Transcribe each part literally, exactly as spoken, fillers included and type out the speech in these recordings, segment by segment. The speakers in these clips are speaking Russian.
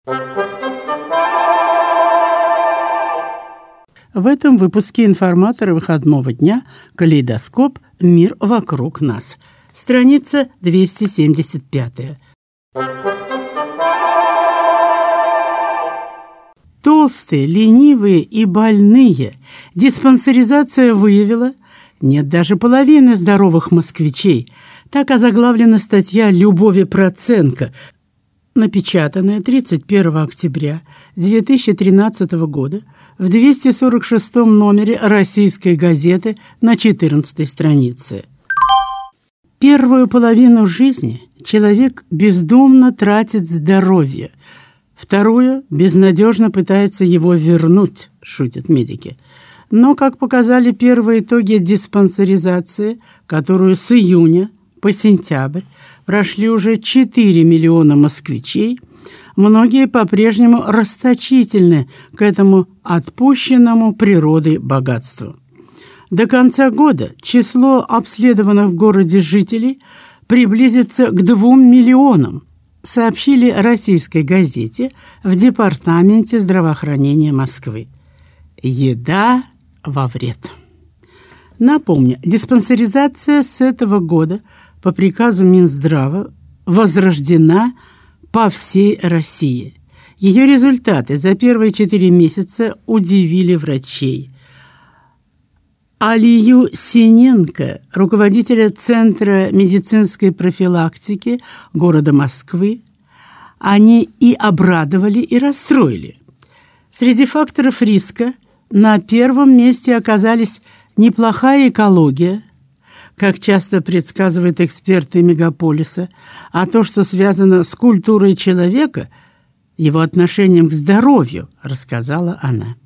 В этом выпуске информатора выходного дня «Калейдоскоп. Мир вокруг нас». Страница двести семьдесят пять. Толстые, ленивые и больные. Диспансеризация выявила, нет даже половины здоровых москвичей. Так озаглавлена статья Любови Проценко, напечатанная тридцать первого октября две тысячи тринадцатого года в двести сорок шестом номере «Российской газеты» на четырнадцатой странице. Первую половину жизни человек бездумно тратит здоровье, вторую безнадежно пытается его вернуть, шутят медики. Но, как показали первые итоги диспансеризации, которую с июня по сентябрь прошли уже четыре миллиона москвичей, многие по-прежнему расточительны к этому отпущенному природой богатству. До конца года число обследованных в городе жителей приблизится к двум миллионам, сообщили «Российской газете» в Департаменте здравоохранения Москвы. Еда во вред. Напомню, диспансеризация с этого года по приказу Минздрава возрождена по всей России. Ее результаты за первые четыре месяца удивили врачей. Алию Синенко, руководителя Центра медицинской профилактики города Москвы, они и обрадовали, и расстроили. Среди факторов риска на первом месте оказались неплохая экология, как часто предсказывают эксперты мегаполиса, а то, что связано с культурой человека, его отношением к здоровью, рассказала она.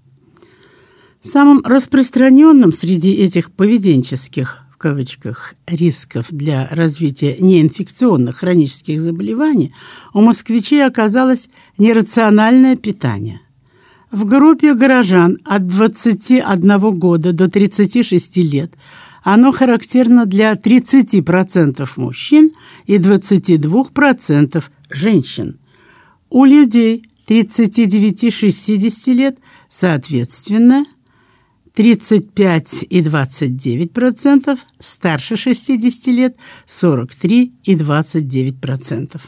Самым распространенным среди этих поведенческих, в кавычках, рисков для развития неинфекционных хронических заболеваний у москвичей оказалось нерациональное питание. В группе горожан от двадцати одного года до тридцати шести лет оно характерно для тридцати процентов мужчин и двадцати двух процентов женщин. У людей тридцати девяти — шестидесяти лет, соответственно, тридцать пять и двадцать девять процентов, старше шестидесяти лет – сорок три и двадцать девять процентов.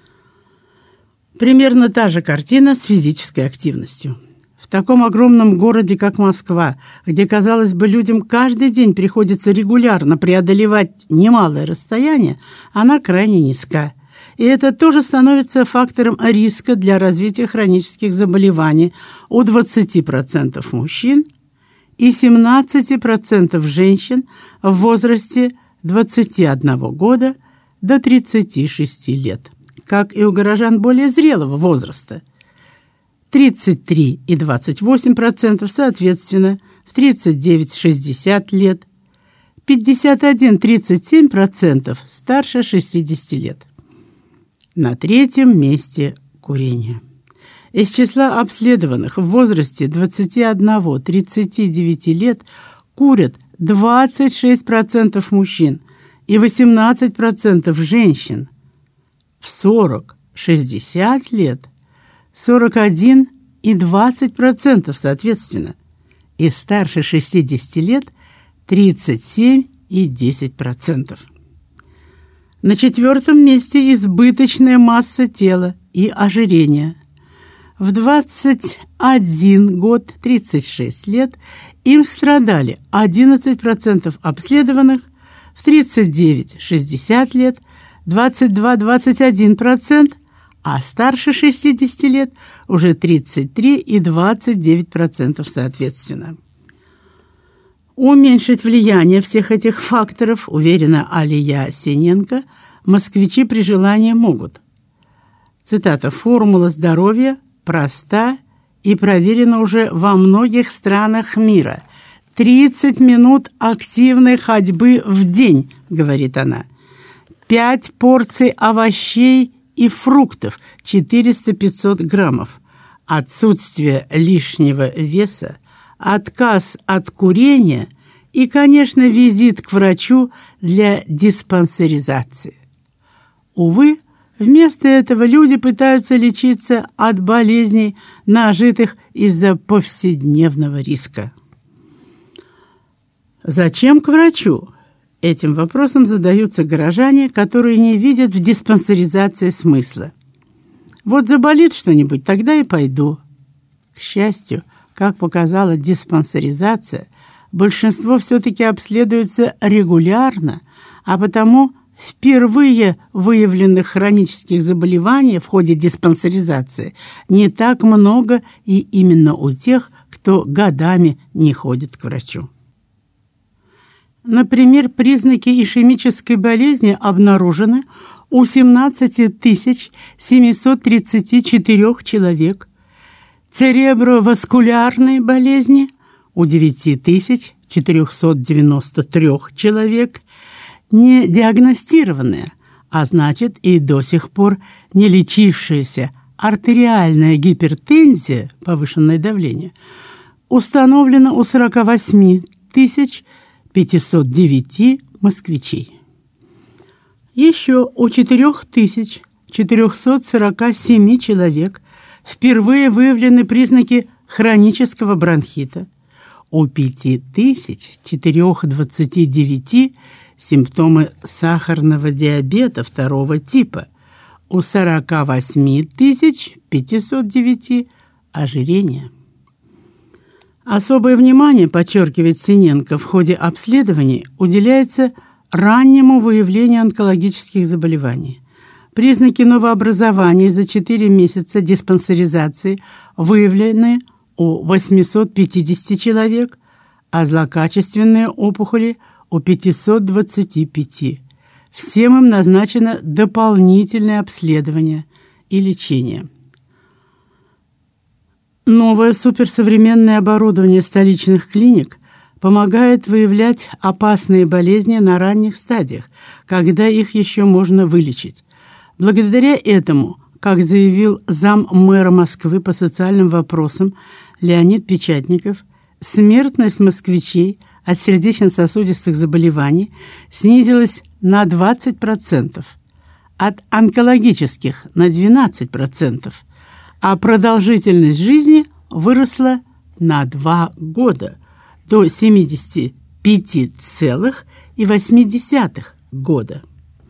Примерно та же картина с физической активностью. В таком огромном городе, как Москва, где, казалось бы, людям каждый день приходится регулярно преодолевать немалое расстояние, она крайне низка. И это тоже становится фактором риска для развития хронических заболеваний у двадцати процентов мужчин и семнадцати процентов женщин в возрасте двадцати одного года до тридцати шести лет, как и у горожан более зрелого возраста. тридцать три и двадцать восемь процентов, соответственно, в тридцать девять — шестьдесят лет, пятьдесят один — тридцать семь процентов старше шестидесяти лет. На третьем месте курение. Из числа обследованных в возрасте двадцати одного — тридцати девяти лет курят двадцать шесть процентов мужчин и восемнадцать процентов женщин. В сорок — шестьдесят лет сорок один и двадцать процентов, соответственно, и старше шестидесяти лет тридцать семь и десять процентов. На четвертом месте избыточная масса тела и ожирение. В двадцать один год — тридцать шесть лет им страдали одиннадцать процентов обследованных, в тридцать девять — шестьдесят лет двадцать два — двадцать один процент, а старше шестидесяти лет уже тридцать три и двадцать девять процентов соответственно. Уменьшить влияние всех этих факторов, уверена Алия Синенко, москвичи при желании могут. Цитата: «Формула здоровья проста и проверена уже во многих странах мира. тридцать минут активной ходьбы в день», — говорит она. пять порций овощей и фруктов, четыреста-пятьсот граммов. Отсутствие лишнего веса, отказ от курения и, конечно, визит к врачу для диспансеризации. Увы, Вместо этого люди пытаются лечиться от болезней, нажитых из-за повседневного риска. Зачем к врачу? Этим вопросом задаются горожане, которые не видят в диспансеризации смысла. Вот заболит что-нибудь, тогда и пойду. К счастью, как показала диспансеризация, большинство все-таки обследуется регулярно, а потому впервые выявленных хронических заболеваний в ходе диспансеризации не так много и именно у тех, кто годами не ходит к врачу. Например, признаки ишемической болезни обнаружены у семнадцати тысяч семисот тридцати четырёх человек, цереброваскулярные болезни у девяти тысяч четырёхсот девяноста трёх человек, не диагностированная, а значит и до сих пор не лечившаяся артериальная гипертензия, повышенное давление, установлена у сорока восьми тысяч пятисот девяти москвичей. Еще у четырёх тысяч четырёхсот сорока семи человек впервые выявлены признаки хронического бронхита, у пяти тысяч четырёхсот двадцати девяти симптомы сахарного диабета второго типа, у сорока восьми тысяч пятисот девяти ожирение. Особое внимание, подчеркивает Синенко, в ходе обследований уделяется раннему выявлению онкологических заболеваний. Признаки новообразований за четыре месяца диспансеризации выявлены у восьмисот пятидесяти человек, а злокачественные опухоли у пятисот двадцати пяти. Всем им назначено дополнительное обследование и лечение. Новое суперсовременное оборудование столичных клиник помогает выявлять опасные болезни на ранних стадиях, когда их еще можно вылечить. Благодаря этому, как заявил заммэра Москвы по социальным вопросам Леонид Печатников, смертность москвичей от сердечно-сосудистых заболеваний снизилась на двадцать процентов, от онкологических на двенадцать процентов, а продолжительность жизни выросла на два года до семидесяти пяти целых восьми десятых года.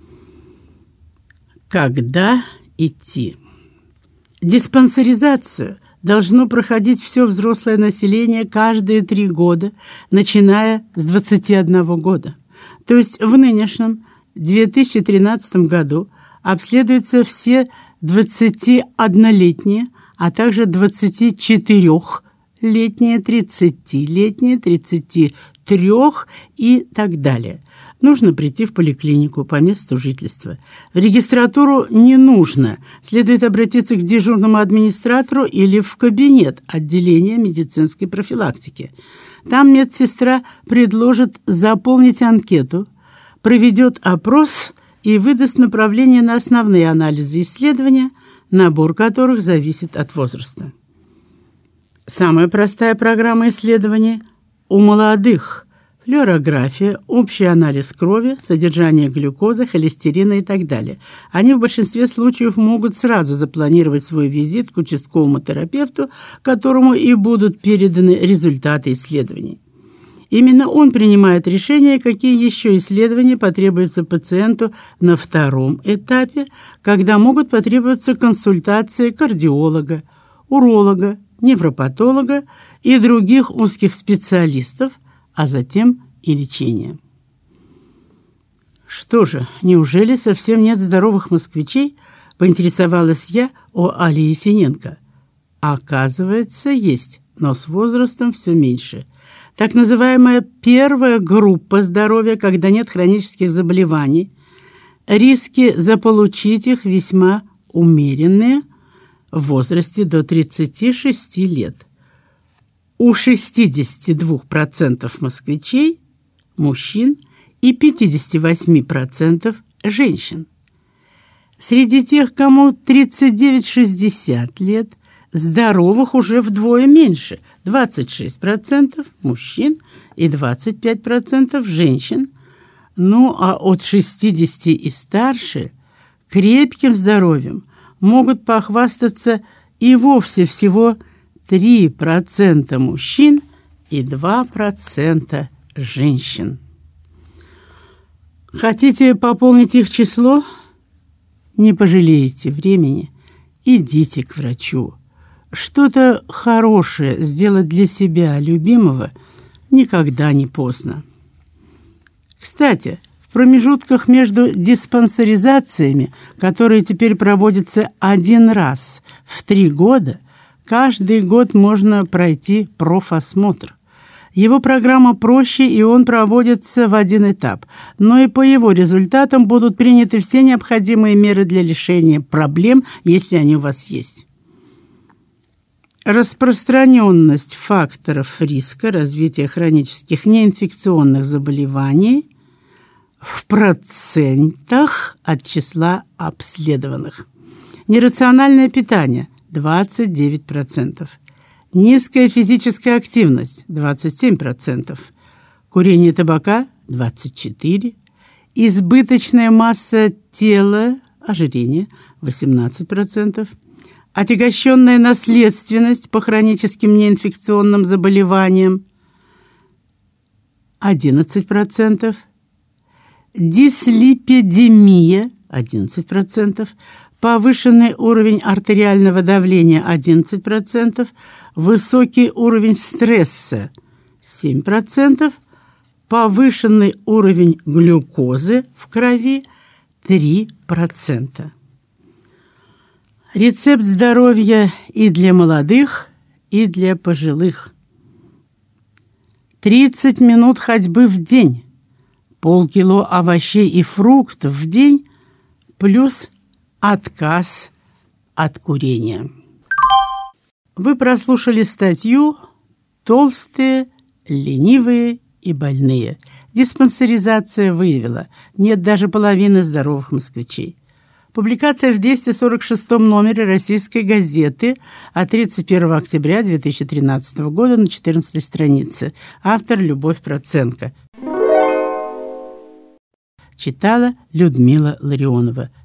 Когда идти? Диспансеризацию должно проходить все взрослое население каждые три года, начиная с двадцати одного года. То есть в нынешнем две тысячи тринадцатом году обследуются все двадцатиоднолетние, а также двадцатичетырёхлетние, тридцатилетние, тридцатитрёх и так далее. Нужно прийти в поликлинику по месту жительства. В регистратуру не нужно. Следует обратиться к дежурному администратору или в кабинет отделения медицинской профилактики. Там медсестра предложит заполнить анкету, проведет опрос и выдаст направление на основные анализы исследования, набор которых зависит от возраста. Самая простая программа исследований у молодых – флюорография, общий анализ крови, содержание глюкозы, холестерина и так далее. Они в большинстве случаев могут сразу запланировать свой визит к участковому терапевту, которому и будут переданы результаты исследований. Именно он принимает решение, какие еще исследования потребуются пациенту на втором этапе, когда могут потребоваться консультации кардиолога, уролога, невропатолога и других узких специалистов, а затем и лечение. Что же, неужели совсем нет здоровых москвичей? Поинтересовалась я у Алии Синенко. Оказывается, есть, но с возрастом все меньше. Так называемая первая группа здоровья, когда нет хронических заболеваний, риски заполучить их весьма умеренные в возрасте до тридцати шести лет. У шестидесяти двух процентов москвичей, мужчин, и пятидесяти восьми процентов женщин. Среди тех, кому тридцать девять - шестьдесят лет, здоровых уже вдвое меньше – двадцать шесть процентов мужчин и двадцать пять процентов женщин. Ну а от шестидесяти и старше Крепким здоровьем могут похвастаться и вовсе всего три процента мужчин и два процента женщин. Хотите пополнить их число? Не пожалеете времени, идите к врачу. Что-то хорошее сделать для себя любимого никогда не поздно. Кстати, в промежутках между диспансеризациями, которые теперь проводятся один раз в три года, каждый год можно пройти профосмотр. Его программа проще, и он проводится в один этап, но и по его результатам будут приняты все необходимые меры для решения проблем, если они у вас есть. Распространенность факторов риска развития хронических неинфекционных заболеваний в процентах от числа обследованных. Нерациональное питание – двадцать девять процентов. Низкая физическая активность – двадцать семь процентов. Курение табака – двадцать четыре процента. Избыточная масса тела, ожирение – восемнадцать процентов. Отягощенная наследственность по хроническим неинфекционным заболеваниям – одиннадцать процентов. Дислипидемия – одиннадцать процентов. Повышенный уровень артериального давления – одиннадцать процентов. Высокий уровень стресса – семь процентов. Повышенный уровень глюкозы в крови – три процента. Рецепт здоровья и для молодых, и для пожилых. тридцать минут ходьбы в день, полкило овощей и фруктов в день, плюс отказ от курения. Вы прослушали статью «Толстые, ленивые и больные». Диспансеризация выявила, нет даже половины здоровых москвичей. Публикация в двести сорок шестом номере «Российской газеты» от тридцать первого октября две тысячи тринадцатого года на четырнадцатой странице. Автор Любовь Проценко. Читала Людмила Ларионова.